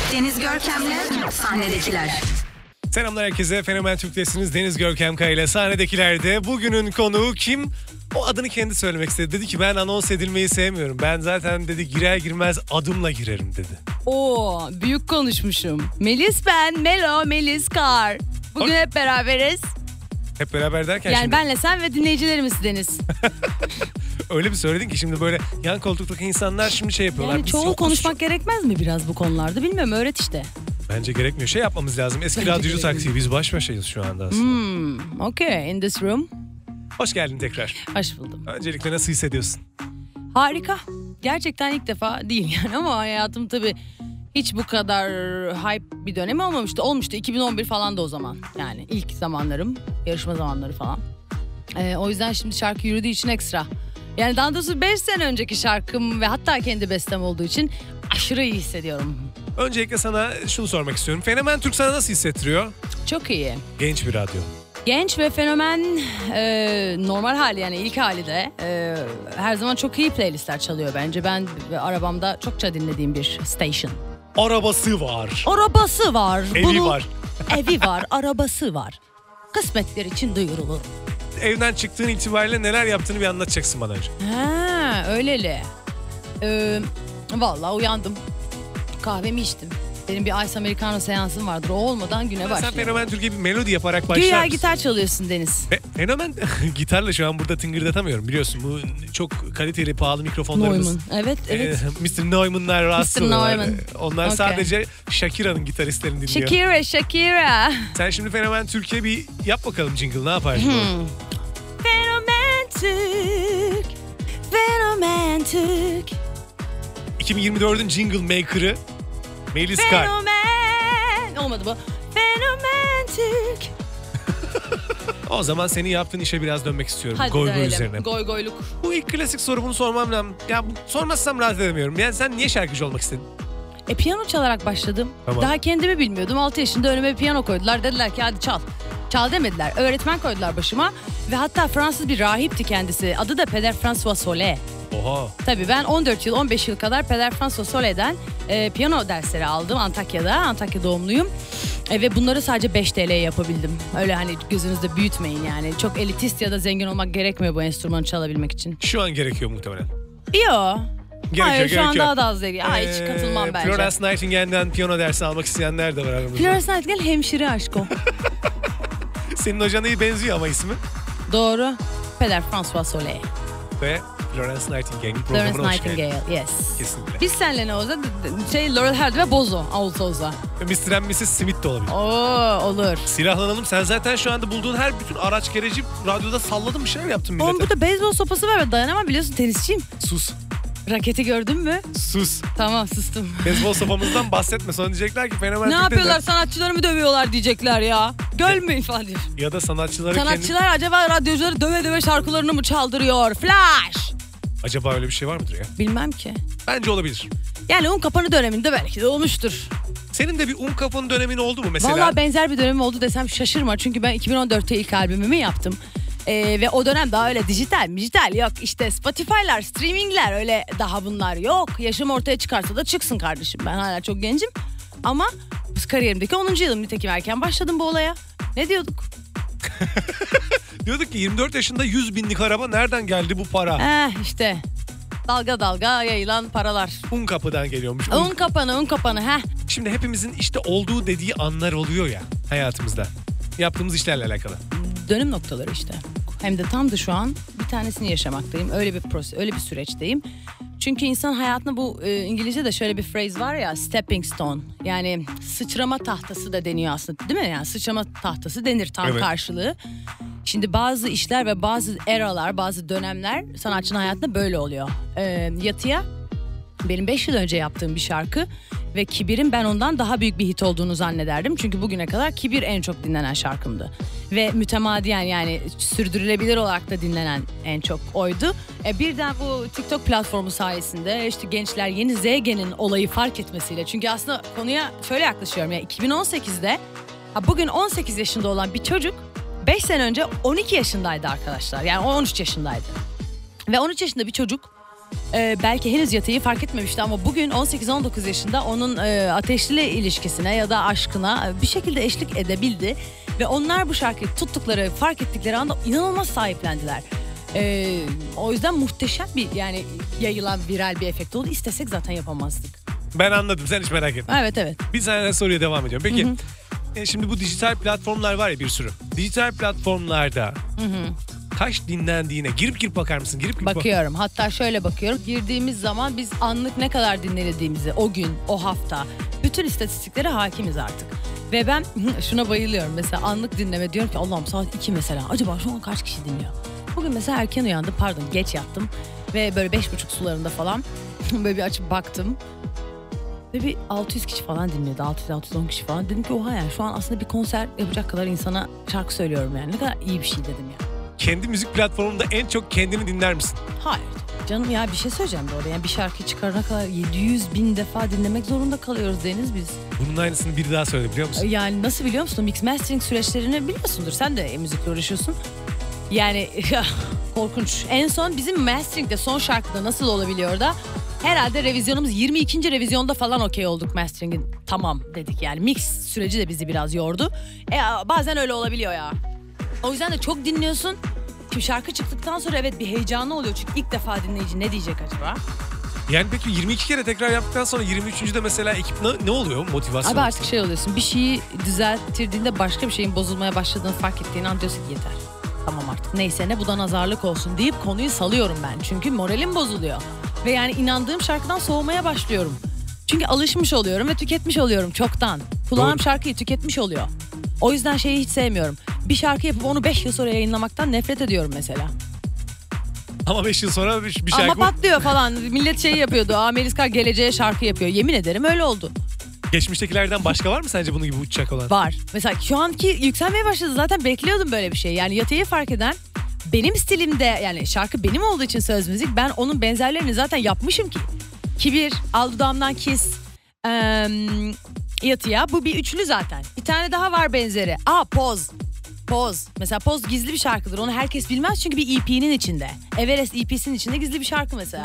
Deniz Görkem'le Sahnedekiler. Selamlar herkese. Fenomen Türk'tesiniz. Deniz Görkem Kaya ile Sahnedekilerde. Bugünün konuğu kim? O adını kendi söylemek istedi. Dedi ki ben anons edilmeyi sevmiyorum. Ben zaten dedi girer girmez adımla girerim dedi. Oo, büyük konuşmuşum. Melis ben, Melis Kar. Bugün hep beraberiz. Hep beraber derken yani şimdi... benle sen ve dinleyicilerimiz Deniz. Öyle bir söyledin ki şimdi böyle yan koltuktaki insanlar şimdi şey yapıyorlar. Yani çoğul konuşmak gerekmez mi biraz bu konularda? Bilmiyorum, öğret işte. Bence gerekmiyor. Şey yapmamız lazım. Eski Bence radyocu taksi. Biz baş başayız şu anda aslında. Okay, in this room. Hoş geldin tekrar. Hoş buldum. Öncelikle nasıl hissediyorsun? Harika. Gerçekten ilk defa değil yani ama hayatım tabii hiç bu kadar hype bir dönemi olmamıştı. Olmuştu 2011 falan da o zaman. Yani ilk zamanlarım, yarışma zamanları falan. O yüzden şimdi şarkı yürüdüğü için ekstra. Yani daha doğrusu 5 sene önceki şarkım ve hatta kendi bestem olduğu için aşırı iyi hissediyorum. Öncelikle sana şunu sormak istiyorum. Fenomen Türk sana nasıl hissettiriyor? Çok iyi. Genç bir radyo. Genç ve fenomen normal hali yani ilk hali de her zaman çok iyi playlistler çalıyor bence. Ben arabamda çokça dinlediğim bir station. Arabası var. Arabası var. Evi var. Evi var, arabası var. Kısmetler için duyurulur. Evden çıktığın itibariyle neler yaptığını bir anlatacaksın bana önce. Ha, öyleli. Vallahi uyandım. Kahvemi içtim. Benim bir Ice Americano seansım vardır. O olmadan güne başlıyorum. Sen Fenomen Türkiye bir melodi yaparak başlar Güya mısın? gitar çalıyorsun Deniz. Fenomen gitarla şu an burada tıngırdatamıyorum biliyorsun. Bu çok kaliteli pahalı mikrofonlarımız. Neumann. Evet. Mr. Neumann'lar rahatsız oluyorlar. Neumann. Onlar Okay. Sadece Shakira'nın gitaristlerini dinliyor. Shakira. Sen şimdi Fenomen Türkiye bir yap bakalım jingle, ne yaparsın? Fenomen Türk. Fenomen Türk. 2024'ün jingle maker'ı Melis Kar. Fenomen. Olmadı bu. Fenomen Türk. O zaman senin yaptığın işe biraz dönmek istiyorum. Hadi Goy goy dönelim. üzerine. Goy goyluk. Bu ilk klasik soru, bunu sormam lazım. Ya sormazsam rahat edemiyorum. Yani sen niye şarkıcı olmak istedin? Piyano çalarak başladım. Tamam. Daha kendimi bilmiyordum. 6 yaşında önüme bir piyano koydular. Dediler ki hadi çal. Çal demediler. Öğretmen koydular başıma. Ve hatta Fransız bir rahipti kendisi. Adı da Peder François Solé. Oha. Tabii ben 14 yıl, 15 yıl kadar Peder François Solé'den piyano dersleri aldım Antakya'da. Antakya doğumluyum. Ve bunları sadece 5 TL yapabildim. Öyle hani gözünüzde büyütmeyin yani. Çok elitist ya da zengin olmak gerekmiyor bu enstrümanı çalabilmek için. Şu an gerekiyor muhtemelen. Yok. Hayır, şu an gerekiyor. daha da az değil. Hiç katılmam bence. Florence Nightingale'den piyano dersi almak isteyenler de var aramızda. Florence Nightingale hemşire aşko. Senin hocana iyi benziyor ama ismi. Doğru. Peder François Solé. Ve Florence Nightingale'in programına Florence hoş geldin. Nightingale, yes. Kesinlikle. Biz seninle ne olacak? Laurel Hardy ve Bozo Ağustos'da. Mr. and Mrs. Smith de olabilir. Oo, olur. Silahlanalım. Sen zaten şu anda bulduğun her bütün araç gereci radyoda salladın, bir şeyler yaptın millete. Oğlum burada beyzbol sopası var ve dayanamam, biliyorsun tenisçiyim. Sus. Raketi gördün mü? Sus. Tamam, sustum. Beyzbol sopamızdan bahsetme. Sonra diyecekler ki Fenomen Ne Türk'te yapıyorlar, de- sanatçıları mı dövüyorlar diyecekler ya. Gölmeyin falan diyor. Ya da sanatçıları Sanatçılar acaba radyocuları döve döve şarkılarını mı çaldırıyor? Flash! Acaba öyle bir şey var mıdır ya? Bilmem ki. Bence olabilir. Yani un kapanı döneminde belki de olmuştur. Senin de bir un kafanı dönemin oldu mu mesela? Vallahi benzer bir dönemim oldu desem şaşırma. Çünkü ben 2014'te ilk albümümü yaptım. Ve o dönem daha öyle dijital yok. İşte Spotify'lar, streamingler, öyle daha bunlar yok. Yaşım ortaya çıkarsa da çıksın kardeşim. Ben hala çok gencim. Ama kariyerimdeki 10. yılım, nitekim erken başladım bu olaya. Ne diyorduk? Diyorduk ki 24 yaşında 100 binlik araba, nereden geldi bu para? İşte dalga dalga yayılan paralar. Un kapıdan geliyormuş. Un kapanı. Şimdi hepimizin işte olduğu dediği anlar oluyor ya hayatımızda. Yaptığımız işlerle alakalı. Dönüm noktaları işte. Hem de tam da şu an bir tanesini yaşamaktayım. Öyle bir süreçteyim. Çünkü insan hayatında bu İngilizce'de şöyle bir phrase var ya, stepping stone. Yani sıçrama tahtası da deniyor aslında, değil mi? Yani sıçrama tahtası denir tam Evet. karşılığı. Şimdi bazı işler ve bazı eralar, bazı dönemler sanatçının hayatında böyle oluyor. Yatıya benim 5 yıl önce yaptığım bir şarkı ve Kibir'in ben ondan daha büyük bir hit olduğunu zannederdim. Çünkü bugüne kadar Kibir en çok dinlenen şarkımdı. Ve mütemadiyen, yani sürdürülebilir olarak da dinlenen en çok oydu. Birden bu TikTok platformu sayesinde işte gençler, yeni Z-Gen'in olayı fark etmesiyle. Çünkü aslında konuya şöyle yaklaşıyorum. Yani 2018'de bugün 18 yaşında olan bir çocuk 5 sene önce 12 yaşındaydı arkadaşlar. Yani 13 yaşındaydı. Ve 13 yaşında bir çocuk belki henüz Yatı'yı fark etmemişti ama bugün 18-19 yaşında onun Ateşli ilişkisine ya da aşkına bir şekilde eşlik edebildi. Ve onlar bu şarkıyı tuttukları, fark ettikleri anda inanılmaz sahiplendiler. O yüzden muhteşem bir yani yayılan viral bir efekt oldu. İstesek zaten yapamazdık. Ben anladım, sen hiç merak etme. Evet. Bir tane soruya devam ediyorum. Peki şimdi bu dijital platformlar var ya bir sürü. Dijital platformlarda kaç dinlendiğine girip bakar mısın? Girip Bakıyorum. Hatta şöyle bakıyorum. Girdiğimiz zaman biz anlık ne kadar dinlenildiğimizi o gün, o hafta bütün istatistiklere hakimiz artık. Ve ben şuna bayılıyorum. Mesela anlık dinleme diyorum ki Allah'ım saat 2 mesela. Acaba şu an kaç kişi dinliyor? Bugün mesela erken uyandım. Pardon geç yattım. Ve böyle 5.30 sularında falan böyle bir açıp baktım. Ve bir 600 kişi falan dinliyordu. 600-610 kişi falan. Dedim ki oha yani şu an aslında bir konser yapacak kadar insana şarkı söylüyorum yani. Ne kadar iyi bir şey dedim ya. Kendi müzik platformunda en çok kendini dinler misin? Hayır. Canım ya bir şey söyleyeceğim de orada. Yani bir şarkıyı çıkarana kadar 700.000 defa dinlemek zorunda kalıyoruz Deniz biz. Bunun aynısını biri daha söyledi biliyor musun? Yani nasıl biliyor musun? Mix mastering süreçlerini biliyorsundur. Sen de müzikle uğraşıyorsun. Yani korkunç. En son bizim masteringde son şarkıda nasıl olabiliyor da herhalde revizyonumuz 22. revizyonda falan okey olduk masteringin. Tamam dedik yani. Mix süreci de bizi biraz yordu. Bazen öyle olabiliyor ya. O yüzden de çok dinliyorsun. Şimdi şarkı çıktıktan sonra evet bir heyecanlı oluyor. Çünkü ilk defa dinleyici ne diyecek acaba? Yani peki 22 kere tekrar yaptıktan sonra 23.'de mesela ekip ne oluyor motivasyon? Abi artık şey oluyorsun. Bir şeyi düzelttirdiğinde başka bir şeyin bozulmaya başladığını fark ettiğin an diyorsun ki yeter. Tamam artık neyse ne bu da nazarlık olsun deyip konuyu salıyorum ben. Çünkü moralim bozuluyor. Ve yani inandığım şarkıdan soğumaya başlıyorum. Çünkü alışmış oluyorum ve tüketmiş oluyorum çoktan. Kulağım şarkıyı tüketmiş oluyor. O yüzden şeyi hiç sevmiyorum. Bir şarkı yapıp onu 5 yıl sonra yayınlamaktan nefret ediyorum mesela. Ama 5 yıl sonra bir şarkı... Ama patlıyor falan. Millet şey yapıyordu. Melis Kar geleceğe şarkı yapıyor. Yemin ederim öyle oldu. Geçmiştekilerden başka var mı sence bunun gibi uçacak olan? Var. Mesela şu anki yükselmeye başladı. Zaten bekliyordum böyle bir şey. Yani Yatı'yı fark eden benim stilimde yani şarkı benim olduğu için söz müzik. Ben onun benzerlerini zaten yapmışım ki. Kibir, Al Dudağımdan Kiss, Yatı'ya. Bu bir üçlü zaten. Bir tane daha var benzeri. Poz. Poz. Mesela Poz gizli bir şarkıdır. Onu herkes bilmez çünkü bir EP'nin içinde. Everest EP'sinin içinde gizli bir şarkı mesela.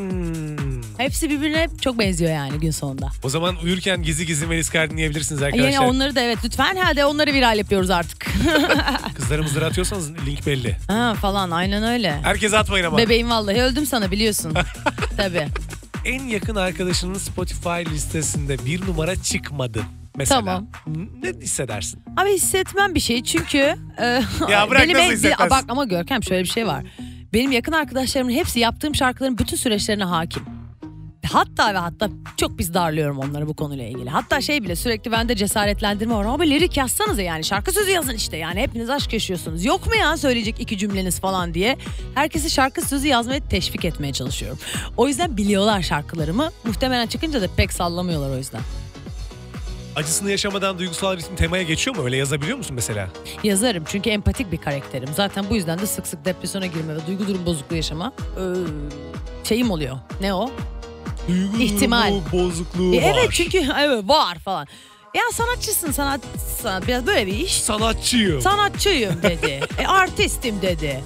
Hepsi birbirine çok benziyor yani gün sonunda. O zaman uyurken gizli Melis Kar dinleyebilirsiniz arkadaşlar. Yani onları da evet lütfen. Hadi onları viral yapıyoruz artık. Kızlarımızları atıyorsanız link belli. Falan aynen öyle. Herkese atmayın ama. Bebeğim vallahi öldüm sana biliyorsun. Tabii. En yakın arkadaşının Spotify listesinde bir numara çıkmadı. Mesela Tamam. Ne hissedersin? Abi hissetmem bir şey çünkü Ya bırak nasıl hissetmezsin? Bak ama Görkem şöyle bir şey var. Benim yakın arkadaşlarımın hepsi yaptığım şarkıların bütün süreçlerine hakim. Hatta çok biz darlıyorum onları bu konuyla ilgili. Hatta şey bile sürekli bende cesaretlendirme var. Abi lirik yazsanıza yani şarkı sözü yazın işte yani hepiniz aşk yaşıyorsunuz. Yok mu ya söyleyecek 2 cümleniz falan diye. Herkesi şarkı sözü yazmaya teşvik etmeye çalışıyorum. O yüzden biliyorlar şarkılarımı. Muhtemelen çıkınca da pek sallamıyorlar o yüzden. Acısını yaşamadan duygusal bir temaya geçiyor mu? Öyle yazabiliyor musun mesela? Yazarım çünkü empatik bir karakterim. Zaten bu yüzden de sık sık depresyona girme ve duygu durum bozukluğu yaşama şeyim oluyor. Ne o? Duygu İhtimal. bozukluğu var. Evet çünkü evet var falan. Ya sanatçısın sanat biraz böyle bir iş. Sanatçıyım dedi. Artistim dedi.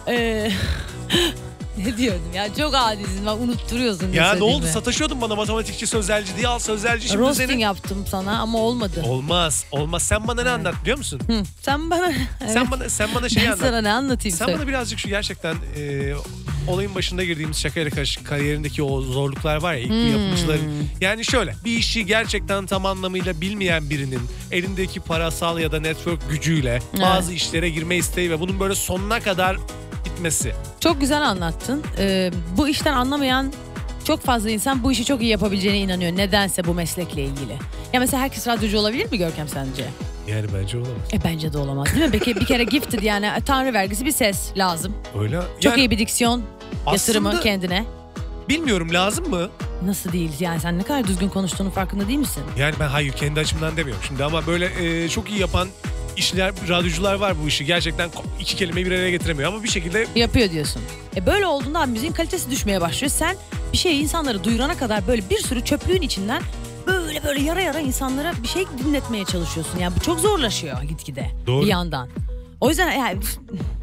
Ne diyordum ya çok adisin bak unutturuyorsun. Ya ne oldu sataşıyordun bana matematikçi sözelci diye al sözelci şimdi roasting seni. yaptım sana ama olmadı. Olmaz sen bana ne anlat biliyor musun? Sen bana Sen bana şeyi ben anlat. sana ne anlatayım Sen bana birazcık şu gerçekten olayın başında girdiğimiz şakayla karışık kariyerindeki o zorluklar var ya ilk bu yapımcıların. Yani şöyle bir işi gerçekten tam anlamıyla bilmeyen birinin elindeki parasal ya da network gücüyle bazı işlere girme isteği ve bunun böyle sonuna kadar gitmesi. Çok güzel anlattın. Bu işten anlamayan çok fazla insan bu işi çok iyi yapabileceğine inanıyor. Nedense bu meslekle ilgili. Ya mesela herkes radyocu olabilir mi Görkem sence? Yani bence olamaz. Bence de olamaz değil mi? Peki bir kere gifted yani tanrı vergisi bir ses lazım. Öyle. Çok iyi bir diksiyon yatırımı kendine. Bilmiyorum lazım mı? Nasıl değil? Yani sen ne kadar düzgün konuştuğunun farkında değil misin? Yani ben hayır kendi açımdan demiyorum şimdi ama böyle çok iyi yapan radyocular var bu işi. Gerçekten 2 kelimeyi bir araya getiremiyor ama bir şekilde... Yapıyor diyorsun. Böyle olduğunda müziğin kalitesi düşmeye başlıyor. Sen bir şeyi insanlara duyurana kadar böyle bir sürü çöplüğün içinden böyle yara insanlara bir şey dinletmeye çalışıyorsun. Yani bu çok zorlaşıyor gitgide. Doğru. Bir yandan. O yüzden yani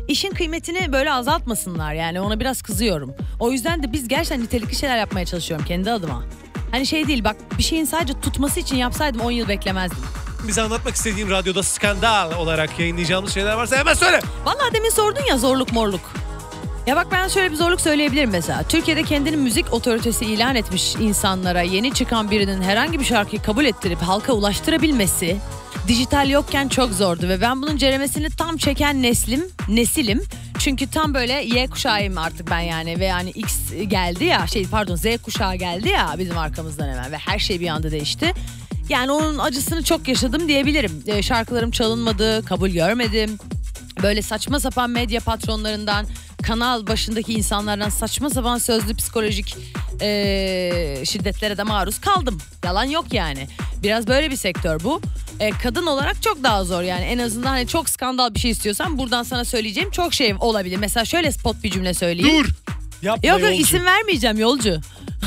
işin kıymetini böyle azaltmasınlar yani, ona biraz kızıyorum. O yüzden de biz gerçekten nitelikli şeyler yapmaya çalışıyorum kendi adıma. Hani şey değil bak, bir şeyin sadece tutması için yapsaydım 10 yıl beklemezdim. Bize anlatmak istediğin, radyoda skandal olarak yayınlayacağımız şeyler varsa hemen söyle. Vallahi demin sordun ya, zorluk morluk. Ya bak, ben şöyle bir zorluk söyleyebilirim mesela. Türkiye'de kendini müzik otoritesi ilan etmiş insanlara yeni çıkan birinin herhangi bir şarkıyı kabul ettirip halka ulaştırabilmesi dijital yokken çok zordu ve ben bunun ceremesini tam çeken nesilim. Çünkü tam böyle Y kuşağıyım artık ben yani, ve yani X geldi ya, Z kuşağı geldi ya bizim arkamızdan hemen ve her şey bir anda değişti. Yani onun acısını çok yaşadım diyebilirim. Şarkılarım çalınmadı, kabul görmedim. Böyle saçma sapan medya patronlarından, kanal başındaki insanlardan saçma sapan sözlü psikolojik şiddetlere de maruz kaldım. Yalan yok yani. Biraz böyle bir sektör bu. Kadın olarak çok daha zor yani. En azından hani çok skandal bir şey istiyorsan buradan sana söyleyeceğim çok şey olabilir. Mesela şöyle spot bir cümle söyleyeyim. Dur. Yapma Yok yolcu. isim vermeyeceğim, yolcu.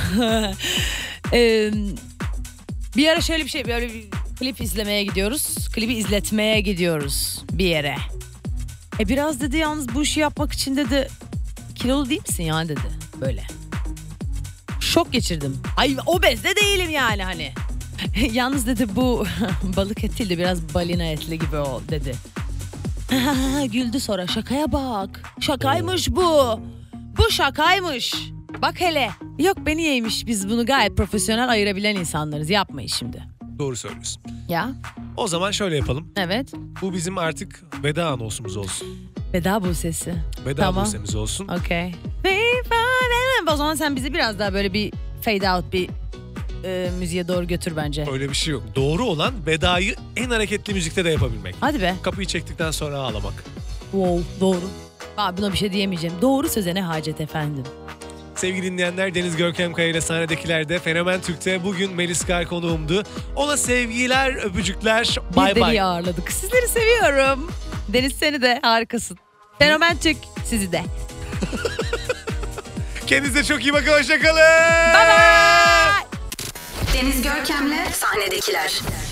Bir ara şöyle bir şey, böyle bir klip izlemeye gidiyoruz. Klibi izletmeye gidiyoruz bir yere. Biraz dedi yalnız bu işi yapmak için dedi kilolu değil misin ya dedi böyle. Şok geçirdim. Ay obez de değilim yani hani. Yalnız dedi bu balık et değil de biraz balina etli gibi o dedi. Güldü sonra, şakaya bak. Şakaymış bu. Bu şakaymış. Bak hele. Yok beni yemiş, biz bunu gayet profesyonel ayırabilen insanlarız, yapmayın şimdi. Doğru söylüyorsun. Ya O zaman şöyle yapalım. evet. Bu bizim artık veda anonsumuz olsun. Veda Buse'si. Veda Tamam. Buse'miz olsun. Okey. O zaman sen bizi biraz daha böyle bir fade out bir müziğe doğru götür bence. Öyle bir şey yok. Doğru olan vedayı en hareketli müzikte de yapabilmek. Hadi be. Kapıyı çektikten sonra ağlamak. Wow, doğru. Buna bir şey diyemeyeceğim. Doğru söze ne hacet efendim. Sevgili dinleyenler, Deniz Görkem Kaya ile sahnedekilerde Fenomen Türk'te bugün Melis Kar konuğumdu. Ona sevgiler, öpücükler. Bay Bir bay. deliği ağırladık. Sizleri seviyorum. Deniz seni de harikasın. Fenomen Türk sizi de. Kendinize çok iyi bakın. Hoşçakalın. Bye bye. Deniz Görkem'le sahnedekiler.